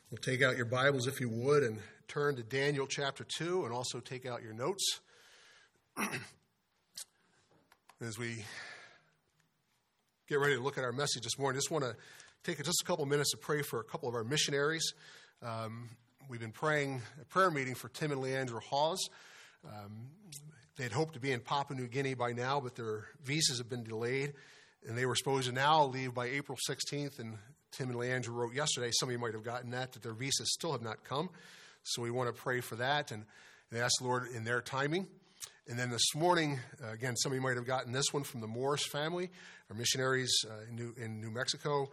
Well, take out your Bibles if you would and turn to Daniel chapter 2 and also take out your notes. As we get ready to look at our message this morning, I just want to take just a couple minutes to pray for a couple of our missionaries. We've been praying a prayer meeting for Tim and Leandra Hawes. They had hoped to be in Papua New Guinea by now, but their visas have been delayed, and they were supposed to now leave by April 16th, and Tim and Leandra wrote yesterday, some of you might have gotten that their visas still have not come. So we want to pray for that and ask the Lord in their timing. And then this morning, again, some of you might have gotten this one from the Morris family, our missionaries in New Mexico.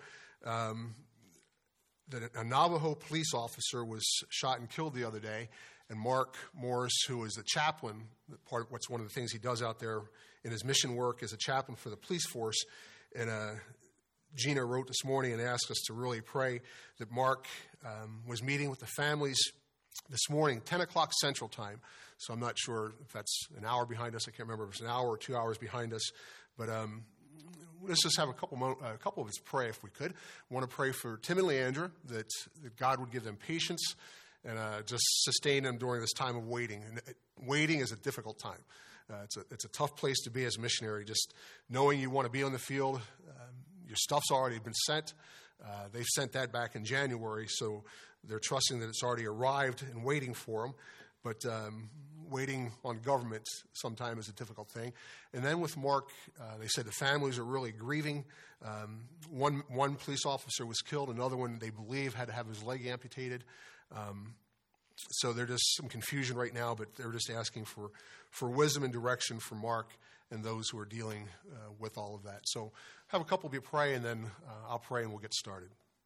That a Navajo police officer was shot and killed the other day. And Mark Morris, who is the chaplain, what's one of the things he does out there in his mission work as a chaplain for the police force. And Gina wrote this morning and asked us to really pray that Mark was meeting with the families this morning, 10 o'clock Central Time. So I'm not sure if that's an hour behind us. I can't remember if it's an hour or 2 hours behind us. But let's just have a couple of us pray if we could. I want to pray for Tim and Leandra, that God would give them patience and just sustain them during this time of waiting. And waiting is a difficult time. It's a tough place to be as a missionary, just knowing you want to be on the field. Your stuff's already been sent. They've sent that back in January, so they're trusting that it's already arrived and waiting for them. But waiting on government sometimes is a difficult thing. And then with Mark, they said the families are really grieving. One police officer was killed. Another one, they believe, had to have his leg amputated. So there's just some confusion right now, but they're just asking for wisdom and direction for Mark and those who are dealing with all of that. So have a couple of you pray, and then I'll pray and we'll get started.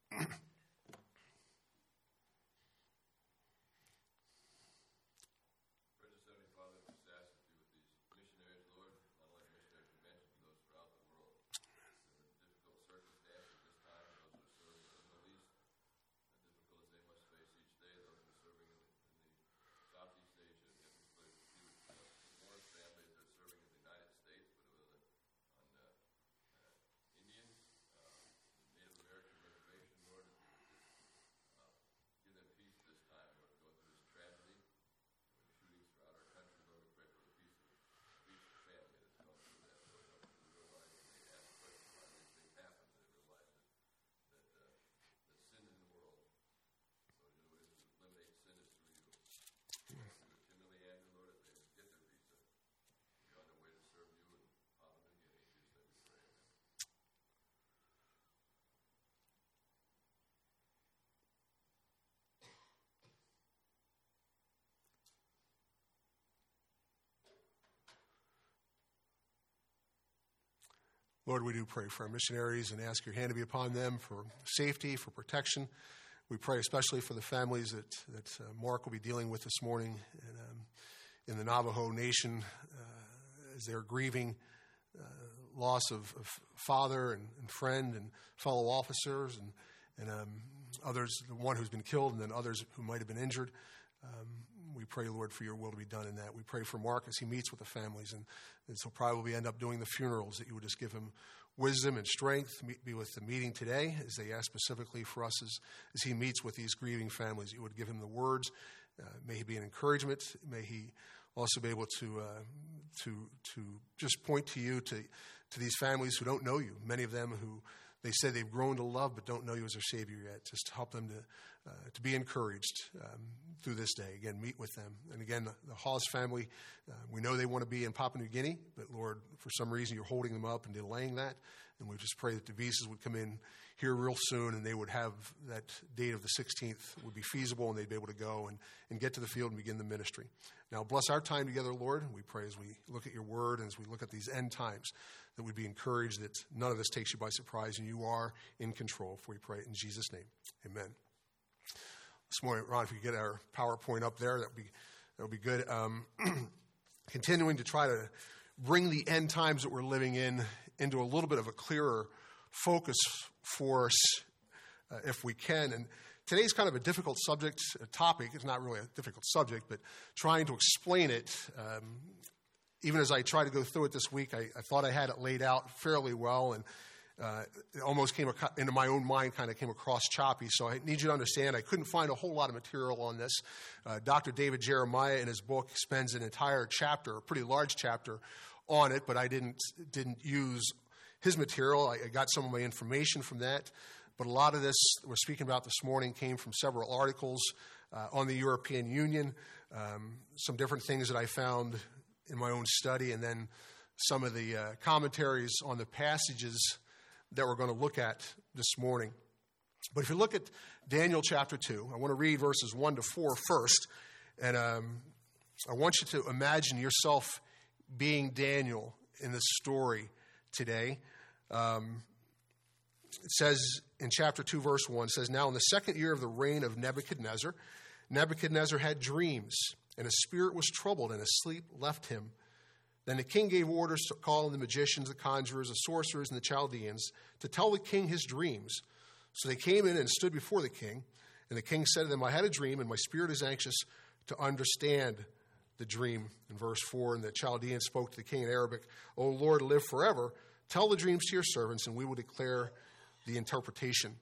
Lord, we do pray for our missionaries and ask your hand to be upon them for safety, for protection. We pray especially for the families that Mark will be dealing with this morning in the Navajo Nation as they're grieving loss of father and friend and fellow officers and others, the one who's been killed and then others who might have been injured. We pray, Lord, for your will to be done in that. We pray for Mark as he meets with the families, and he'll probably end up doing the funerals, that you would just give him wisdom and strength, be with the meeting today, as they ask specifically for us as he meets with these grieving families. You would give him the words. May he be an encouragement. May he also be able to just point to you, to these families who don't know you, many of them who they said they've grown to love but don't know you as their Savior yet. Just to help them to be encouraged through this day. Again, meet with them. And again, the Hawes family, we know they want to be in Papua New Guinea, but Lord, for some reason you're holding them up and delaying that. And we just pray that the visas would come in here real soon, and they would have that date of the 16th would be feasible, and they'd be able to go and get to the field and begin the ministry. Now, bless our time together, Lord. We pray as we look at your word and as we look at these end times that we'd be encouraged that none of this takes you by surprise, and you are in control. For we pray it in Jesus' name. Amen. This morning, Ron, if you could get our PowerPoint up there, that would be good. Continuing to try to bring the end times that we're living in into a little bit of a clearer focus for us, if we can. And today's kind of a difficult topic. It's not really a difficult subject, but trying to explain it. Even as I try to go through it this week, I thought I had it laid out fairly well, and it almost came into my own mind, kind of came across choppy. So I need you to understand I couldn't find a whole lot of material on this. Dr. David Jeremiah in his book spends an entire chapter, a pretty large chapter, on it, but I didn't use his material. I got some of my information from that. But a lot of this we're speaking about this morning came from several articles on the European Union, some different things that I found in my own study, and then some of the commentaries on the passages that we're going to look at this morning. But if you look at Daniel chapter 2, I want to read verses 1 to 4 first. And I want you to imagine yourself being Daniel in this story today. It says in chapter 2, verse 1, it says, "Now in the second year of the reign of Nebuchadnezzar, Nebuchadnezzar had dreams, and his spirit was troubled, and his sleep left him. Then the king gave orders to call in the magicians, the conjurers, the sorcerers, and the Chaldeans to tell the king his dreams. So they came in and stood before the king. And the king said to them, I had a dream, and my spirit is anxious to understand the dream." In verse 4, and the Chaldeans spoke to the king in Arabic, "O Lord, live forever. Tell the dreams to your servants, and we will declare the interpretation."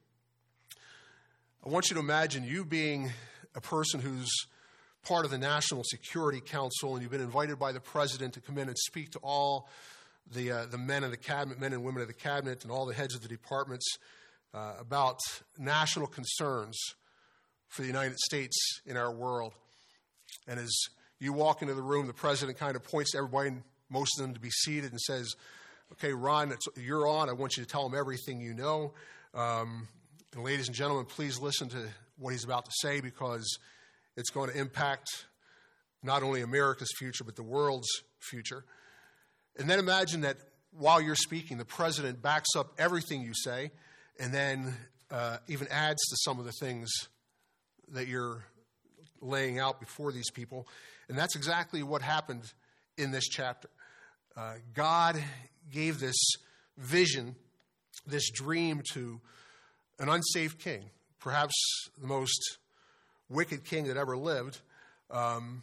I want you to imagine you being a person who's part of the National Security Council, and you've been invited by the president to come in and speak to all the men of the cabinet, men and women of the cabinet, and all the heads of the departments about national concerns for the United States in our world. And as you walk into the room, the president kind of points to everybody, most of them to be seated, and says, "Okay, Ron, you're on. I want you to tell them everything you know. And ladies and gentlemen, please listen to what he's about to say, because it's going to impact not only America's future, but the world's future." And then imagine that while you're speaking, the president backs up everything you say, and then even adds to some of the things that you're laying out before these people. And that's exactly what happened in this chapter. God gave this vision, this dream, to an unsaved king, perhaps the most wicked king that ever lived. And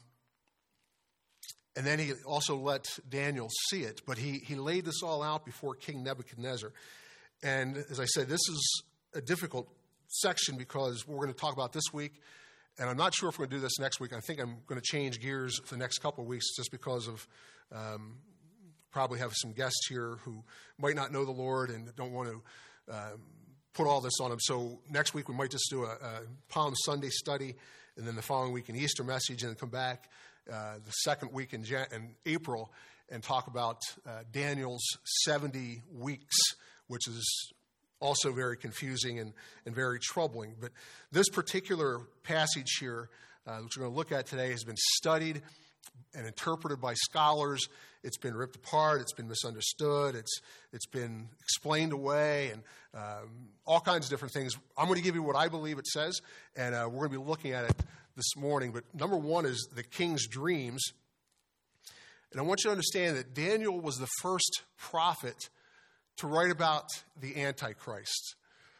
then he also let Daniel see it. But he laid this all out before King Nebuchadnezzar. And as I said, this is a difficult section because we're going to talk about this week. And I'm not sure if we're going to do this next week. I think I'm going to change gears for the next couple of weeks just because of probably have some guests here who might not know the Lord and don't want to put all this on them. So next week we might just do a Palm Sunday study, and then the following week an Easter message, and then come back the second week in April and talk about Daniel's 70 weeks, which is also very confusing and very troubling. But this particular passage here, which we're going to look at today, has been studied and interpreted by scholars. It's been ripped apart. It's been misunderstood. It's been explained away, and all kinds of different things. I'm going to give you what I believe it says, and we're going to be looking at it this morning. But number one is the king's dreams. And I want you to understand that Daniel was the first prophet to write about the Antichrist.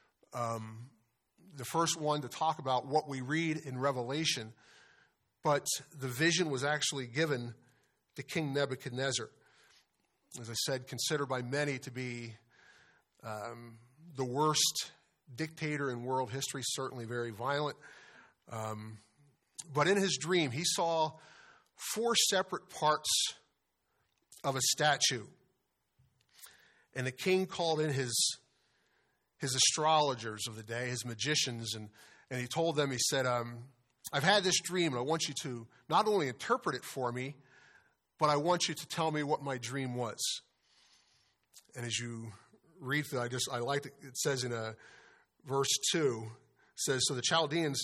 The first one to talk about what we read in Revelation. But the vision was actually given to King Nebuchadnezzar. As I said, considered by many to be the worst dictator in world history, certainly very violent. But in his dream, he saw 4 separate parts of a statue. And the king called in his astrologers of the day, his magicians, and he told them, he said, I've had this dream, and I want you to not only interpret it for me, but I want you to tell me what my dream was. And as you read through, I like it says in verse 2, it says, so the Chaldeans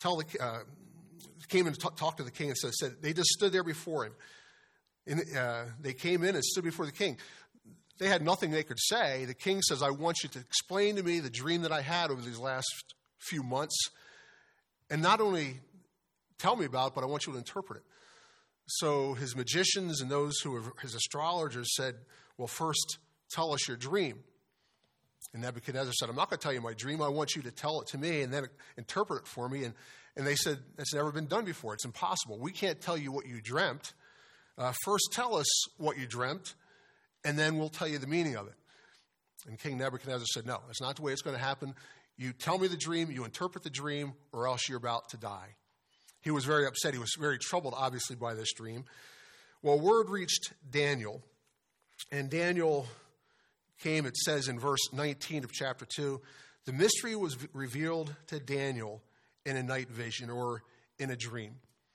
came and talked to the king and said they just stood there before him. And they came in and stood before the king. They had nothing they could say. The king says, I want you to explain to me the dream that I had over these last few months. And not only tell me about it, but I want you to interpret it. So his magicians and those who were his astrologers said, well, first tell us your dream. And Nebuchadnezzar said, I'm not going to tell you my dream. I want you to tell it to me and then interpret it for me. And they said, that's never been done before. It's impossible. We can't tell you what you dreamt. First tell us what you dreamt, and then we'll tell you the meaning of it. And King Nebuchadnezzar said, no, that's not the way it's going to happen. You tell me the dream, you interpret the dream, or else you're about to die. He was very upset. He was very troubled, obviously, by this dream. Well, word reached Daniel, and Daniel came, it says in verse 19 of chapter 2, the mystery was revealed to Daniel in a night vision or in a dream.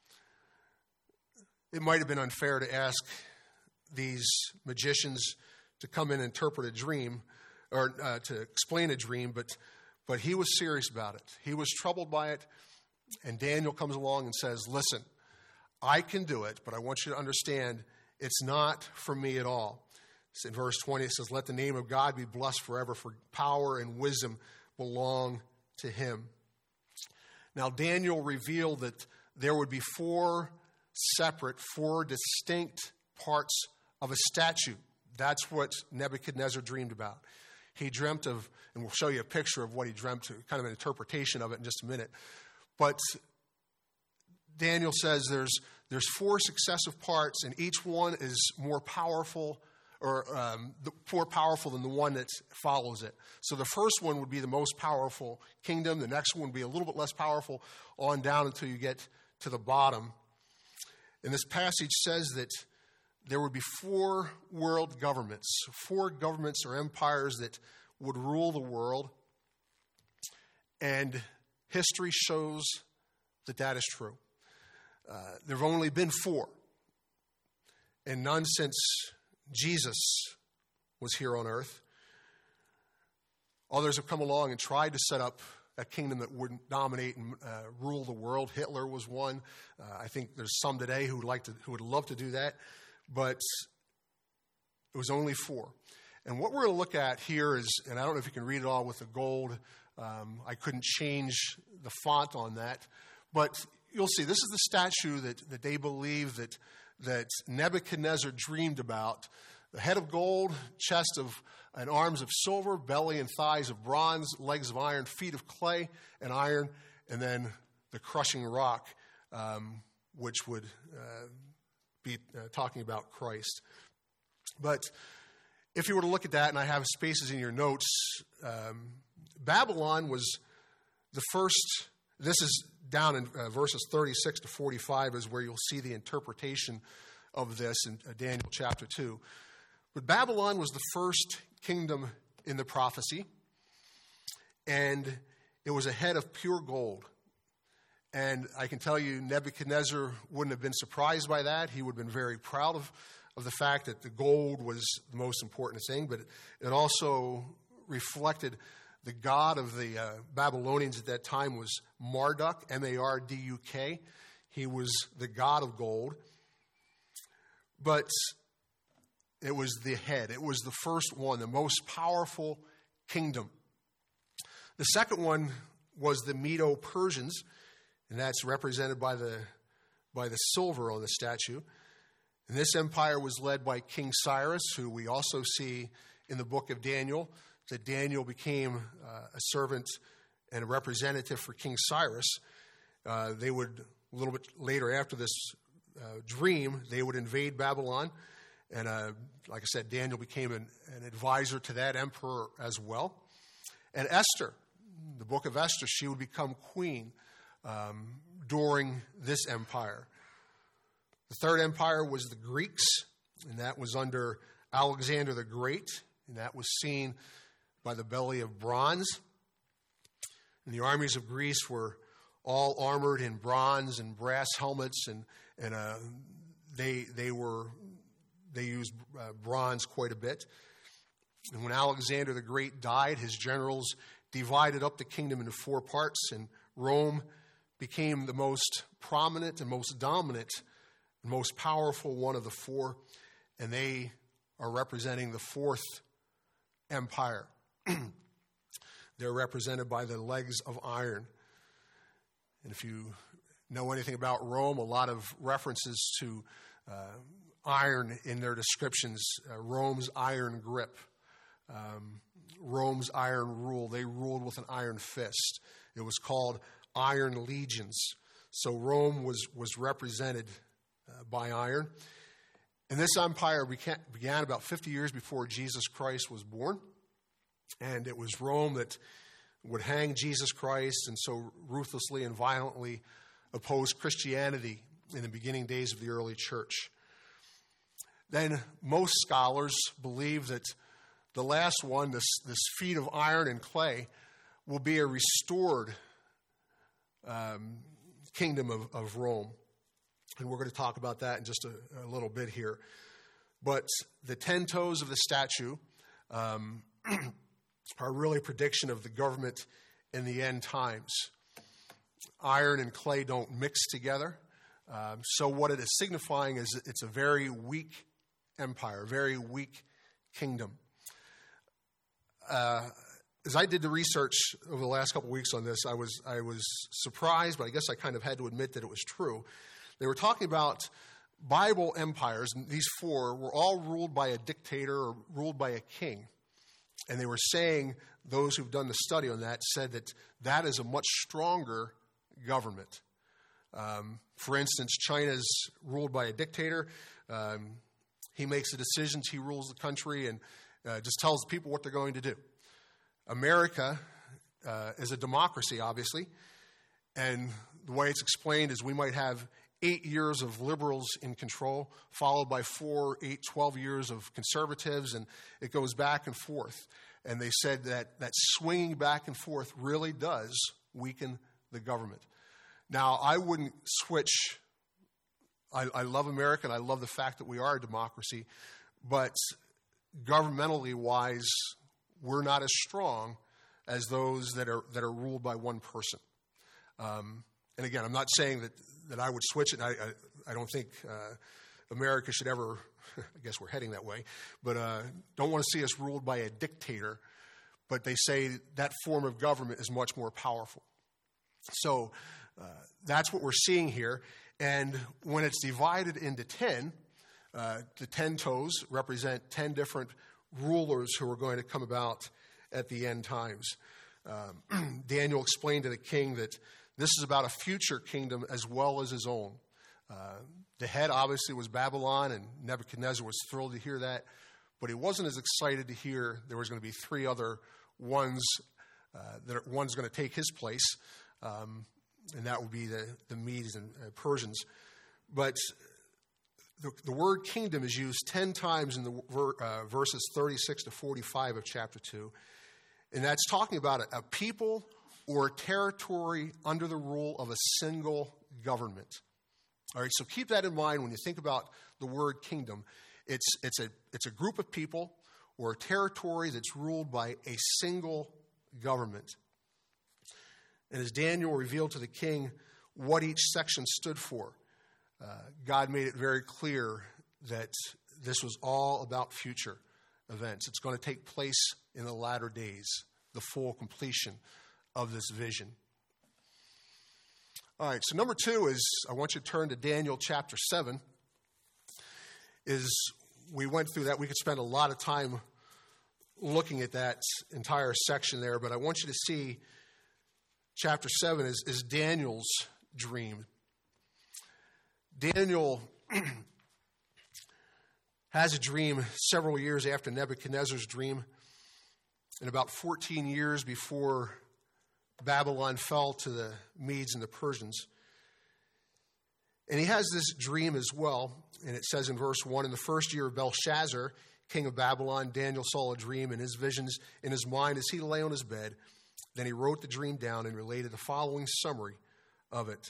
It might have been unfair to ask these magicians to come in and interpret a dream or to explain a dream, but he was serious about it. He was troubled by it, and Daniel comes along and says, listen, I can do it, but I want you to understand it's not for me at all. It's in verse 20, it says, let the name of God be blessed forever, for power and wisdom belong to him. Now, Daniel revealed that there would be four distinct parts of a statue. That's what Nebuchadnezzar dreamed about. He dreamt of, and we'll show you a picture of what he dreamt, kind of an interpretation of it in just a minute. But Daniel says there's four successive parts, and each one is more powerful or more powerful than the one that follows it. So the first one would be the most powerful kingdom. The next one would be a little bit less powerful on down until you get to the bottom. And this passage says that there would be four world governments, four governments or empires that would rule the world. And history shows that that is true. There have only been four, and none since Jesus was here on earth. Others have come along and tried to set up a kingdom that wouldn't dominate and rule the world. Hitler was one. I think there's some today who would love to do that, but it was only four. And what we're going to look at here is, and I don't know if you can read it all with the gold. I couldn't change the font on that, but you'll see this is the statue that they believe that Nebuchadnezzar dreamed about. The head of gold, chest of and arms of silver, belly and thighs of bronze, legs of iron, feet of clay and iron, and then the crushing rock, which would be talking about Christ. But if you were to look at that, and I have spaces in your notes, Babylon was the first. This is down in verses 36 to 45 is where you'll see the interpretation of this in Daniel chapter 2. But Babylon was the first kingdom in the prophecy, and it was a head of pure gold. And I can tell you Nebuchadnezzar wouldn't have been surprised by that. He would have been very proud of the fact that the gold was the most important thing, but it also reflected the god of the Babylonians at that time was Marduk, M-A-R-D-U-K. He was the god of gold. But it was the head. It was the first one, the most powerful kingdom. The second one was the Medo-Persians, and that's represented by the silver on the statue. And this empire was led by King Cyrus, who we also see in the book of Daniel, that Daniel became a servant and a representative for King Cyrus. They would, a little bit later after this dream, they would invade Babylon. And like I said, Daniel became an advisor to that emperor as well. And Esther, the book of Esther, she would become queen during this empire. The third empire was the Greeks, and that was under Alexander the Great, and that was seen by the belly of bronze. And the armies of Greece were all armored in bronze and brass helmets, and they used bronze quite a bit. And when Alexander the Great died, his generals divided up the kingdom into four parts, and Rome became the most prominent and most dominant and most powerful one of the four, and they are representing the fourth empire. They're represented by the legs of iron. And if you know anything about Rome, a lot of references to iron in their descriptions. Rome's iron grip, Rome's iron rule. They ruled with an iron fist. It was called iron legions. So Rome was represented by iron. And this empire began about 50 years before Jesus Christ was born. And it was Rome that would hang Jesus Christ and so ruthlessly and violently opposed Christianity in the beginning days of the early church. Then most scholars believe that the last one, this feat of iron and clay, will be a restored kingdom of Rome. And we're going to talk about that in just a little bit here. But the 10 toes of the statue are really a prediction of the government in the end times. Iron and clay don't mix together. So what it is signifying is it's a very weak empire, a very weak kingdom. As I did the research over the last couple of weeks on this, I was surprised, but I guess I kind of had to admit that it was true. They were talking about Bible empires, and these four were all ruled by a dictator or ruled by a king. And they were saying, those who've done the study on that said that that is a much stronger government. For instance, China's ruled by a dictator. He makes the decisions, he rules the country, and just tells people what they're going to do. America is a democracy, obviously, and the way it's explained is we might have 8 years of liberals in control, followed by 4, 8, 12 years of conservatives, and it goes back and forth. And they said that swinging back and forth really does weaken the government. Now, I wouldn't switch. I love America, and I love the fact that we are a democracy, but governmentally wise, we're not as strong as those that are ruled by one person. And again, I'm not saying that I would switch it. I don't think America should ever, I guess we're heading that way, but don't want to see us ruled by a dictator. But they say that form of government is much more powerful. So that's what we're seeing here. And when it's divided into 10, the 10 toes represent 10 different rulers who are going to come about at the end times. Daniel explained to the king that this is about a future kingdom as well as his own. The head obviously was Babylon, and Nebuchadnezzar was thrilled to hear that, but he wasn't as excited to hear there was going to be 3 other ones, one's going to take his place, and that would be the Medes and Persians. But the word kingdom is used 10 times in the verses 36 to 45 of chapter 2. And that's talking about a people or a territory under the rule of a single government. All right, so keep that in mind when you think about the word kingdom. It's a group of people or a territory that's ruled by a single government. And as Daniel revealed to the king what each section stood for, God made it very clear that this was all about future events. It's going to take place in the latter days, the full completion of this vision. All right, so number 2 is, I want you to turn to Daniel chapter 7. We went through that. We could spend a lot of time looking at that entire section there, but I want you to see chapter 7 is Daniel's dream. Daniel has a dream several years after Nebuchadnezzar's dream, and about 14 years before Babylon fell to the Medes and the Persians. And he has this dream as well, and it says in verse 1, in the first year of Belshazzar, king of Babylon, Daniel saw a dream and his visions in his mind as he lay on his bed. Then he wrote the dream down and related the following summary of it.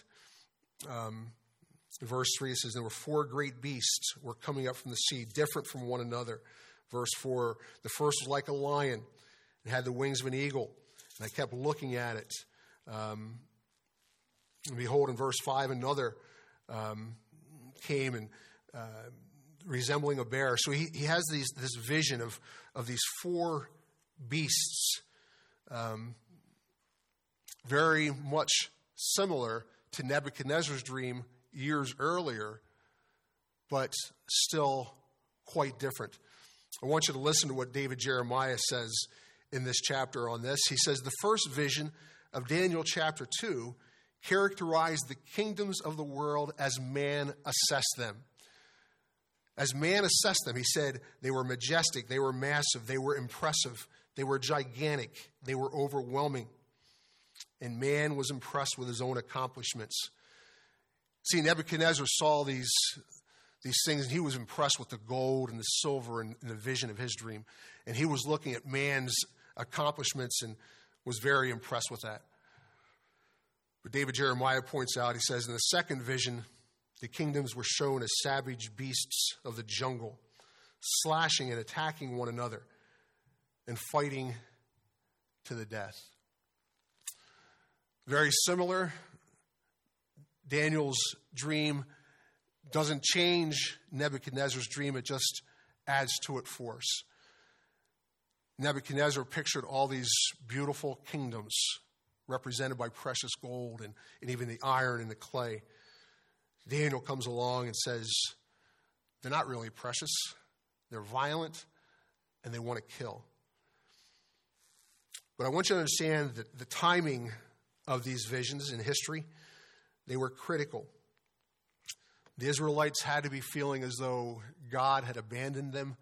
In verse 3, it says, there were 4 great beasts were coming up from the sea, different from one another. Verse 4, the first was like a lion and had the wings of an eagle. And I kept looking at it. And behold, in verse 5, another came and resembling a bear. So he has this vision of these 4 beasts, very much similar to Nebuchadnezzar's dream years earlier, but still quite different. I want you to listen to what David Jeremiah says in this chapter on this. He says, the first vision of Daniel chapter 2 characterized the kingdoms of the world as man assessed them. As man assessed them, he said they were majestic, they were massive, they were impressive, They were gigantic. They were overwhelming. And man was impressed with his own accomplishments. See, Nebuchadnezzar saw these things, and he was impressed with the gold and the silver and the vision of his dream. And he was looking at man's accomplishments and was very impressed with that. But David Jeremiah points out, he says, in the second vision, the kingdoms were shown as savage beasts of the jungle, slashing and attacking one another and fighting to the death. Very similar. Daniel's dream doesn't change Nebuchadnezzar's dream. It just adds to it for us. Nebuchadnezzar pictured all these beautiful kingdoms represented by precious gold and even the iron and the clay. Daniel comes along and says, they're not really precious. They're violent, and they want to kill. But I want you to understand that the timing of these visions in history, they were critical. The Israelites had to be feeling as though God had abandoned them.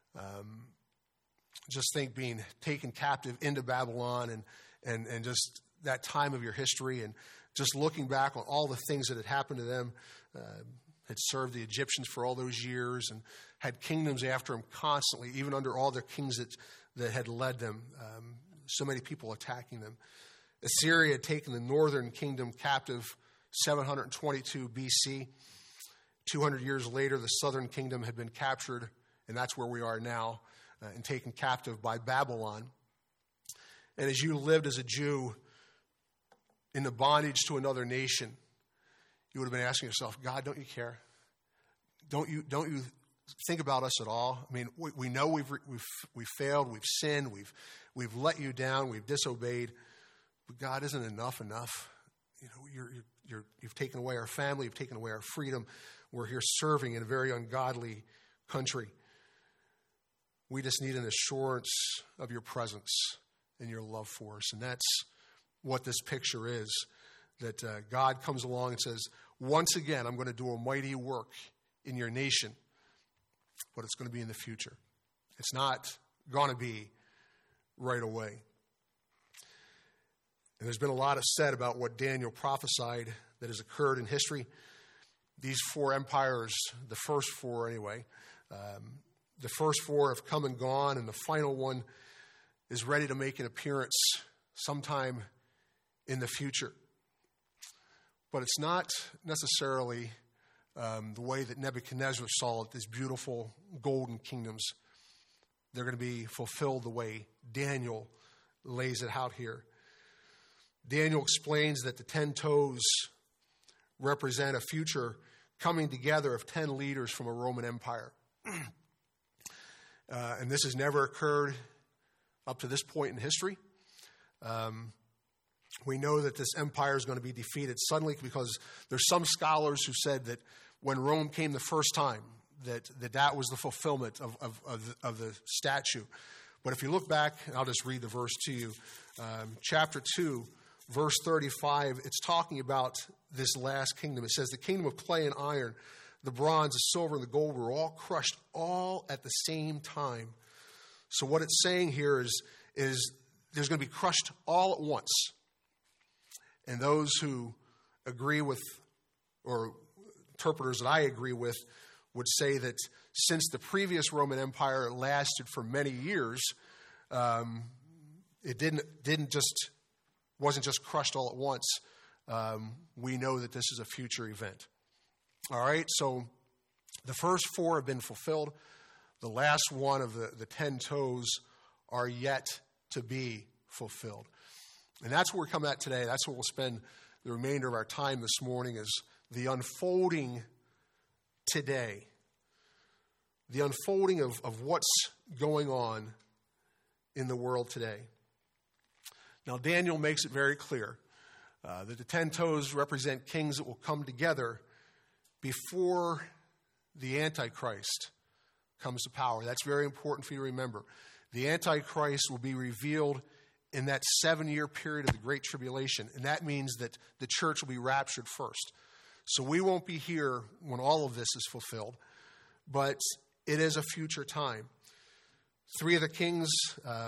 Just think being taken captive into Babylon and just that time of your history, and just looking back on all the things that had happened to them, had served the Egyptians for all those years and had kingdoms after them constantly, even under all the kings that had led them. So many people attacking them. Assyria had taken the northern kingdom captive 722 BC. 200 years later, the southern kingdom had been captured, and that's where we are now, and taken captive by Babylon. And as you lived as a Jew in the bondage to another nation, you would have been asking yourself, God, don't you care? Don't you think about us at all? I mean, we know we've failed, we've sinned, we've let you down, we've disobeyed, but God, isn't enough? You know, you've taken away our family, you've taken away our freedom. We're here serving in a very ungodly country. We just need an assurance of your presence and your love for us. And that's what this picture is, that God comes along and says, once again, I'm going to do a mighty work in your nation, but it's going to be in the future. It's not going to be right away. And there's been a lot said about what Daniel prophesied that has occurred in history. These four empires, the first four anyway, the first four have come and gone, and the final one is ready to make an appearance sometime in the future. But it's not necessarily the way that Nebuchadnezzar saw it, these beautiful golden kingdoms. They're going to be fulfilled the way Daniel lays it out here. Daniel explains that the 10 toes represent a future coming together of 10 leaders from a Roman Empire. And this has never occurred up to this point in history. We know that this empire is going to be defeated suddenly because there's some scholars who said that when Rome came the first time, that was the fulfillment of the statue. But if you look back, I'll just read the verse to you. Chapter 2, verse 35, it's talking about this last kingdom. It says, the kingdom of clay and iron, the bronze, the silver, and the gold were all crushed all at the same time. So what it's saying here is there's going to be crushed all at once. And those who agree with, or interpreters that I agree with, would say that since the previous Roman Empire lasted for many years, it wasn't just crushed all at once. We know that this is a future event. All right, so the first four have been fulfilled. The last one of the 10 toes are yet to be fulfilled. And that's where we're coming at today. That's where we'll spend the remainder of our time this morning, is the unfolding today. The unfolding of what's going on in the world today. Now, Daniel makes it very clear that the 10 toes represent kings that will come together before the Antichrist comes to power. That's very important for you to remember. The Antichrist will be revealed in that 7-year period of the Great Tribulation, and that means that the church will be raptured first. So we won't be here when all of this is fulfilled, but it is a future time. 3 of the kings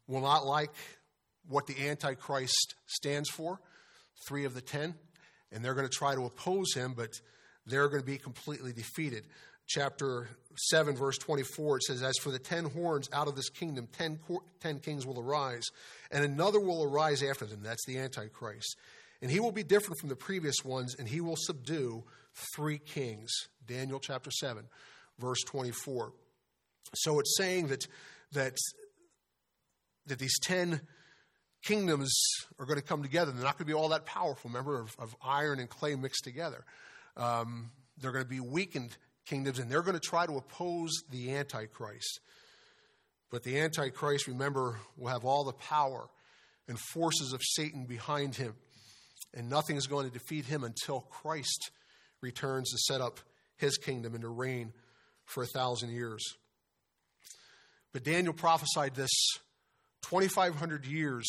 will not like what the Antichrist stands for, 3 of the 10, and they're going to try to oppose him, but they're going to be completely defeated. Chapter 7, verse 24, it says, "As for the 10 horns out of this kingdom, 10 kings will arise, and another will arise after them." That's the Antichrist. "And he will be different from the previous ones, and he will subdue 3 kings." Daniel chapter 7, verse 24. So it's saying that these 10 kingdoms are going to come together. They're not going to be all that powerful, remember, of iron and clay mixed together. They're going to be weakened kingdoms, and they're going to try to oppose the Antichrist. But the Antichrist, remember, will have all the power and forces of Satan behind him, and nothing is going to defeat him until Christ returns to set up his kingdom and to reign for 1,000 years. But Daniel prophesied this 2,500 years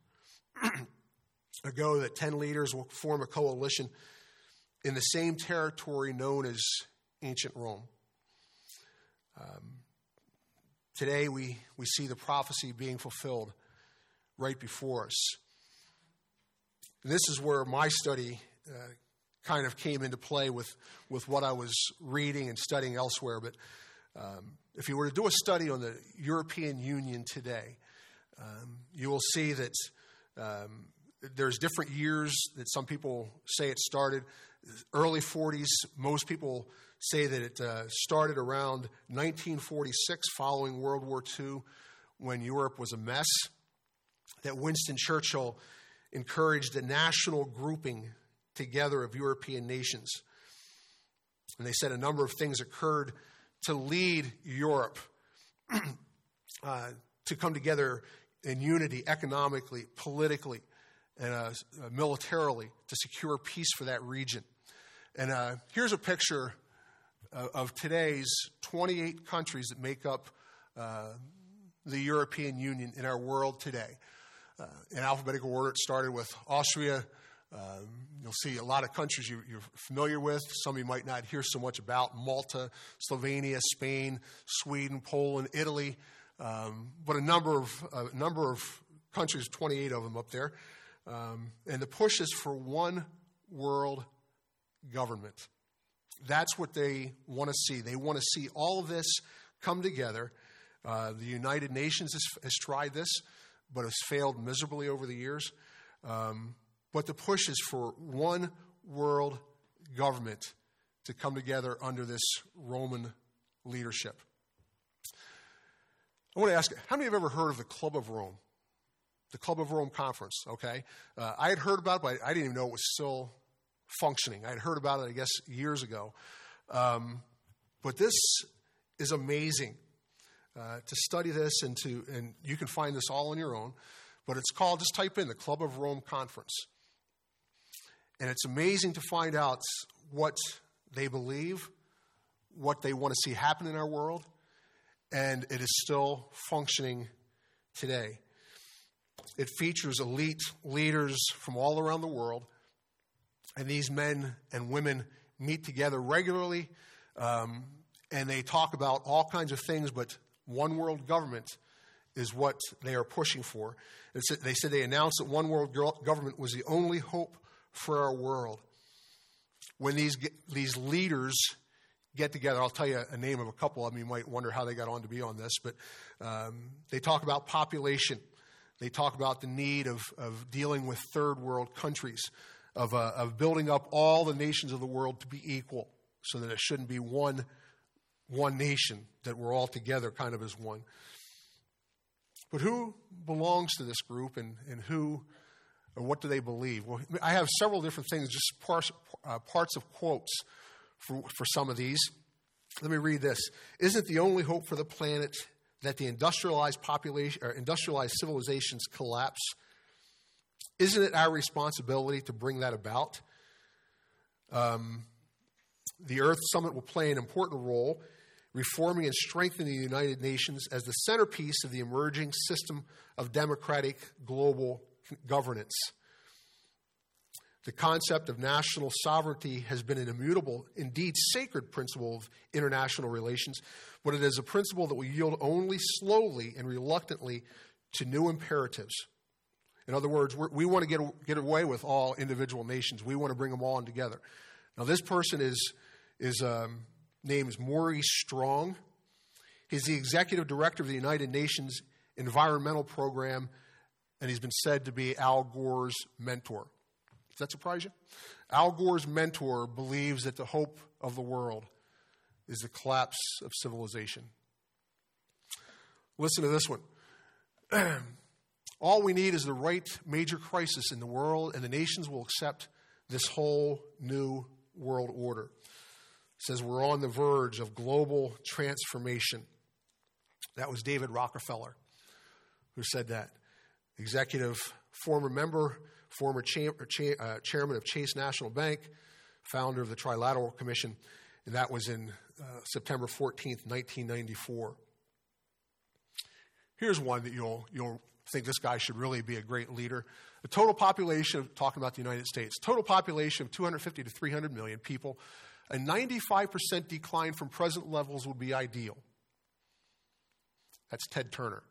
ago, that 10 leaders will form a coalition in the same territory known as ancient Rome. Today we see the prophecy being fulfilled right before us. And this is where my study kind of came into play with what I was reading and studying elsewhere. But if you were to do a study on the European Union today, you will see that there's different years that some people say it started. Early 40s, most people say that it started around 1946, following World War II, when Europe was a mess, that Winston Churchill encouraged a national grouping together of European nations. And they said a number of things occurred to lead Europe to come together in unity economically, politically, and militarily, to secure peace for that region. And here's a picture of today's 28 countries that make up the European Union in our world today. In alphabetical order, it started with Austria. You'll see a lot of countries you're familiar with. Some you might not hear so much about: Malta, Slovenia, Spain, Sweden, Poland, Italy. But a number of countries, 28 of them up there. And the push is for one world government. That's what they want to see. They want to see all of this come together. The United Nations has tried this, but has failed miserably over the years. But the push is for one world government to come together under this Roman leadership. I want to ask, how many have ever heard of the Club of Rome? The Club of Rome Conference, okay? I had heard about it, but I didn't even know it was still functioning. I had heard about it, I guess, years ago. But this is amazing to study this, and you can find this all on your own. But it's called, just type in the Club of Rome Conference. And it's amazing to find out what they believe, what they want to see happen in our world, and it is still functioning today. It features elite leaders from all around the world, and these men and women meet together regularly, and they talk about all kinds of things, but one world government is what they are pushing for. They said they announced that one world government was the only hope for our world. When these leaders get together, I'll tell you a name of a couple of them. You might wonder how they got on to be on this, but they talk about population. They talk about the need of dealing with third world countries, of building up all the nations of the world to be equal, so that it shouldn't be one nation, that we're all together kind of as one. But who belongs to this group, and who, or what do they believe? Well, I have several different things, just parts of quotes for some of these. Let me read this. "Isn't the only hope for the planet that the industrialized population or industrialized civilizations collapse? Isn't it our responsibility to bring that about? The Earth Summit will play an important role reforming and strengthening the United Nations as the centerpiece of the emerging system of democratic global governance. The concept of national sovereignty has been an immutable, indeed sacred principle of international relations, but it is a principle that will yield only slowly and reluctantly to new imperatives. In other words, we want to get away with all individual nations. We want to bring them all in together. Now, this person is name is Maurice Strong. He's the executive director of the United Nations Environmental Program, and he's been said to be Al Gore's mentor. Does that surprise you? Al Gore's mentor believes that the hope of the world is the collapse of civilization. Listen to this one. All we need is the right major crisis in the world, and the nations will accept this whole new world order. It says we're on the verge of global transformation. That was David Rockefeller who said that. Executive, former member, former chairman of Chase National Bank, founder of the Trilateral Commission, and that was in September 14th, 1994. Here's one that you'll think this guy should really be a great leader. The total population, talking about the United States, total population of 250 to 300 million people, a 95% decline from present levels would be ideal. That's Ted Turner.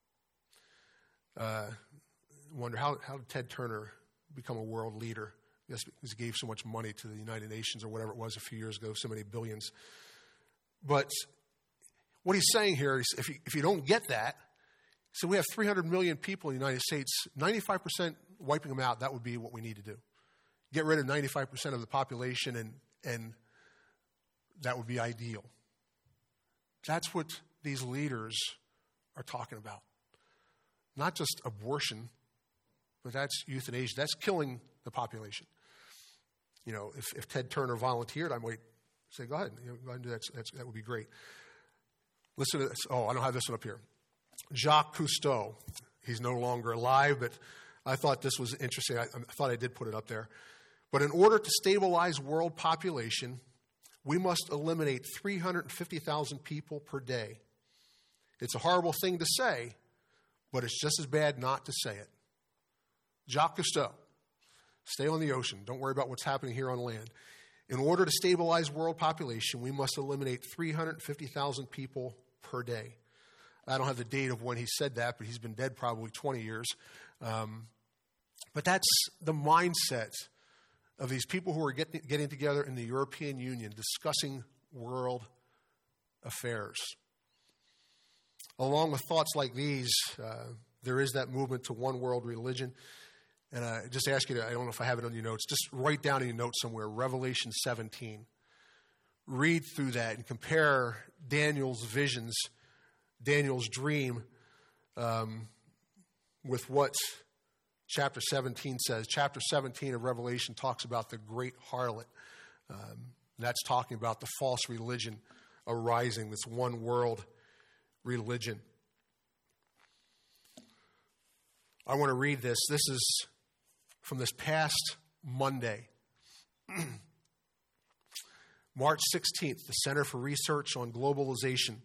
Wonder how did Ted Turner become a world leader? I guess because he gave so much money to the United Nations or whatever it was a few years ago, so many billions. But what he's saying here is if you don't get that, so we have 300 million people in the United States, 95% wiping them out, that would be what we need to do. Get rid of 95% of the population and that would be ideal. That's what these leaders are talking about. Not just abortion, but that's euthanasia. That's killing the population. You know, if Ted Turner volunteered, I might say, go ahead and do that. That would be great. Listen to this. Oh, I don't have this one up here. Jacques Cousteau. He's no longer alive, but I thought this was interesting. I thought I did put it up there. But in order to stabilize world population, we must eliminate 350,000 people per day. It's a horrible thing to say, but it's just as bad not to say it. Jacques Cousteau. Stay on the ocean. Don't worry about what's happening here on land. In order to stabilize world population, we must eliminate 350,000 people per day. I don't have the date of when he said that, but he's been dead probably 20 years. But that's the mindset of these people who are getting together in the European Union, discussing world affairs. Along with thoughts like these, there is that movement to one world religion. And I just ask you to, I don't know if I have it on your notes, just write down in your notes somewhere, Revelation 17. Read through that and compare Daniel's visions, Daniel's dream, with what chapter 17 says. Chapter 17 of Revelation talks about the great harlot. That's talking about the false religion arising, this one world religion. I want to read this. This is from this past Monday. March 16th, the Center for Research on Globalization.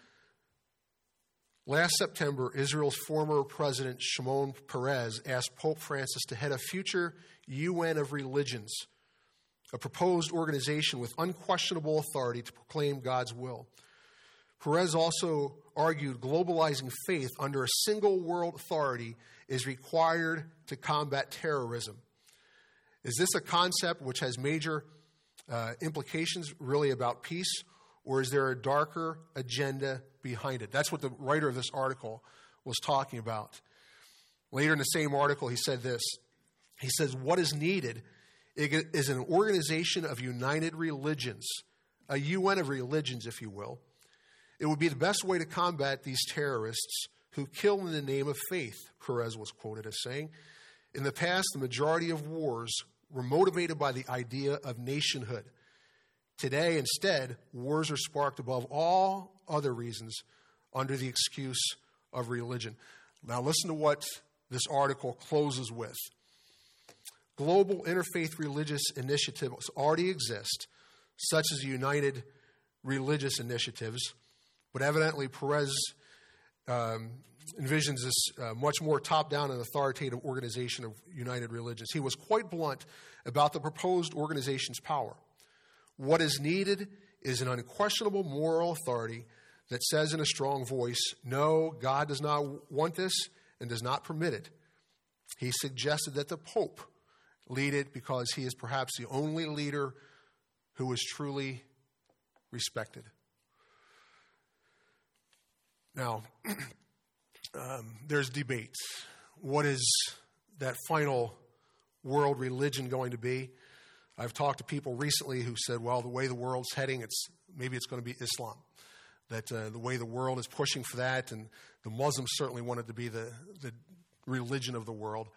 Last September, Israel's former president, Shimon Peres, asked Pope Francis to head a future UN of religions, a proposed organization with unquestionable authority to proclaim God's will. Peres also argued globalizing faith under a single world authority is required to combat terrorism. Is this a concept which has major implications really about peace, or is there a darker agenda behind it? That's what the writer of this article was talking about. Later in the same article, he said this. He says, what is needed is an organization of united religions, a UN of religions, if you will. It would be the best way to combat these terrorists who kill in the name of faith, Peres was quoted as saying. In the past, the majority of wars were motivated by the idea of nationhood. Today, instead, wars are sparked above all other reasons under the excuse of religion. Now listen to what this article closes with. Global interfaith religious initiatives already exist, such as united religious initiatives, but evidently Peres envisions this much more top-down and authoritative organization of united religions. He was quite blunt about the proposed organization's power. What is needed is an unquestionable moral authority that says in a strong voice, no, God does not want this, and does not permit it. He suggested that the Pope lead it because he is perhaps the only leader who is truly respected. Now, there's debates. What is that final world religion going to be? I've talked to people recently who said, well, the way the world's heading, maybe it's going to be Islam. That the way the world is pushing for that, and the Muslims certainly want it to be the religion of the world.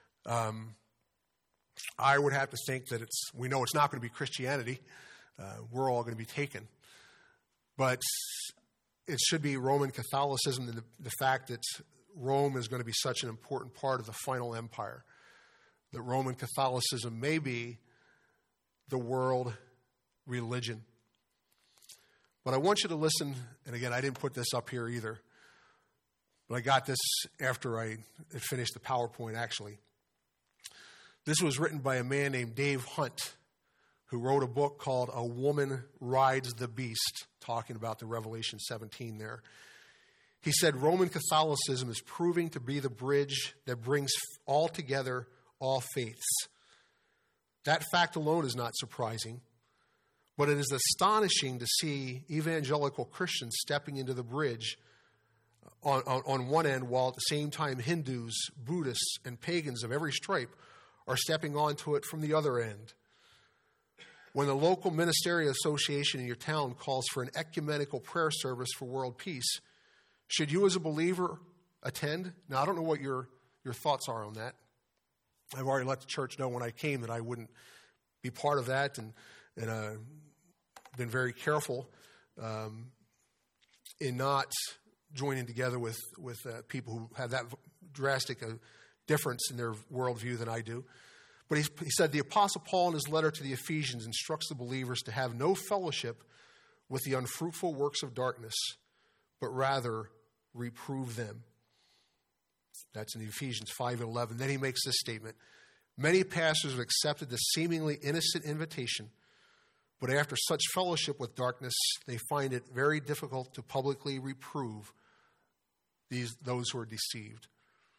I would have to think that we know it's not going to be Christianity. We're all going to be taken. But it should be Roman Catholicism, and the fact that Rome is going to be such an important part of the final empire. That Roman Catholicism may be the world religion. But I want you to listen, and again, I didn't put this up here either, but I got this after I had finished the PowerPoint, actually. This was written by a man named Dave Hunt, who wrote a book called A Woman Rides the Beast, talking about the Revelation 17 there. He said, Roman Catholicism is proving to be the bridge that brings all together all faiths. That fact alone is not surprising, but it is astonishing to see evangelical Christians stepping into the bridge on one end, while at the same time Hindus, Buddhists, and pagans of every stripe are stepping onto it from the other end. When the local ministerial association in your town calls for an ecumenical prayer service for world peace, should you as a believer attend? Now, I don't know what your thoughts are on that. I've already let the church know when I came that I wouldn't be part of that, and been very careful in not joining together with people who have that drastic difference in their worldview than I do. But he said, the Apostle Paul in his letter to the Ephesians instructs the believers to have no fellowship with the unfruitful works of darkness, but rather reprove them. That's in Ephesians 5:11. Then he makes this statement. Many pastors have accepted the seemingly innocent invitation, but after such fellowship with darkness, they find it very difficult to publicly reprove those who are deceived.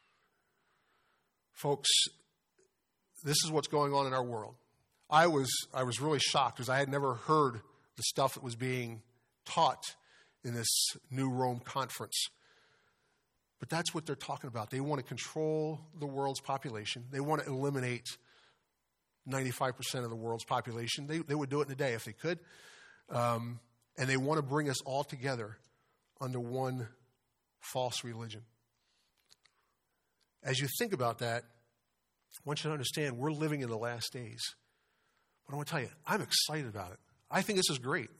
Folks, this is what's going on in our world. I was really shocked because I had never heard the stuff that was being taught in this New Rome conference. But that's what they're talking about. They want to control the world's population. They want to eliminate 95% of the world's population. They would do it in a day if they could. And they want to bring us all together under one false religion. As you think about that, I want you to understand we're living in the last days. But I want to tell you, I'm excited about it. I think this is great.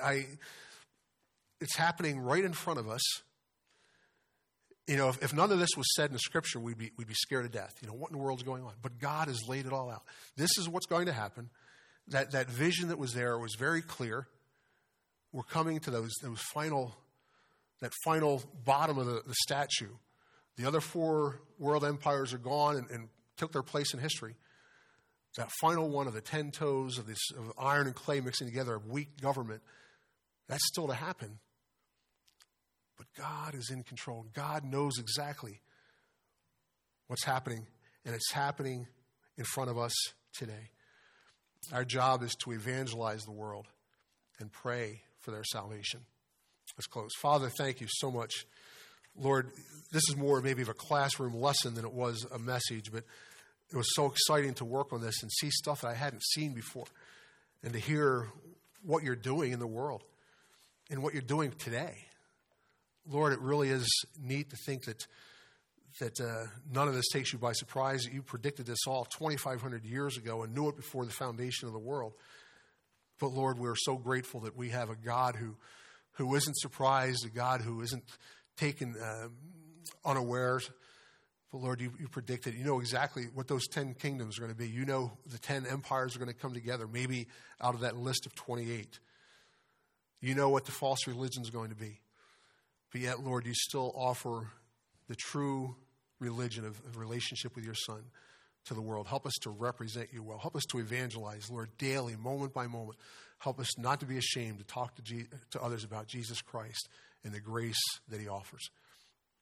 It's happening right in front of us. You know, if none of this was said in the Scripture, we'd be scared to death. You know, what in the world's going on? But God has laid it all out. This is what's going to happen. That vision that was there was very clear. We're coming to that final bottom of the statue. The other four world empires are gone and took their place in history. That final one of the 10 toes of iron and clay mixing together, a weak government, that's still to happen. But God is in control. God knows exactly what's happening, and it's happening in front of us today. Our job is to evangelize the world and pray for their salvation. Let's close. Father, thank you so much. Lord, this is more maybe of a classroom lesson than it was a message, but it was so exciting to work on this and see stuff that I hadn't seen before, and to hear what you're doing in the world and what you're doing today. Lord, it really is neat to think that none of this takes you by surprise, that you predicted this all 2,500 years ago and knew it before the foundation of the world. But Lord, we're so grateful that we have a God who isn't surprised, a God who isn't taken unawares. But Lord, you predicted, you know exactly what those 10 kingdoms are going to be. You know the 10 empires are going to come together, maybe out of that list of 28. You know what the false religion is going to be. But yet, Lord, you still offer the true religion of a relationship with your Son to the world. Help us to represent you well. Help us to evangelize, Lord, daily, moment by moment. Help us not to be ashamed to talk to others about Jesus Christ and the grace that he offers.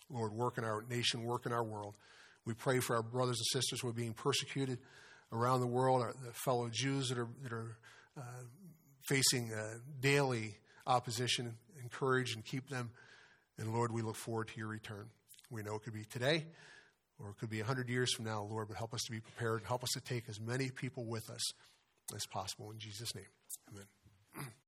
Lord, work in our nation, work in our world. We pray for our brothers and sisters who are being persecuted around the world, the fellow Jews that are facing daily opposition. Encourage and keep them. And Lord, we look forward to your return. We know it could be today or it could be 100 years from now, Lord, but help us to be prepared. Help us to take as many people with us as possible. In Jesus' name, amen.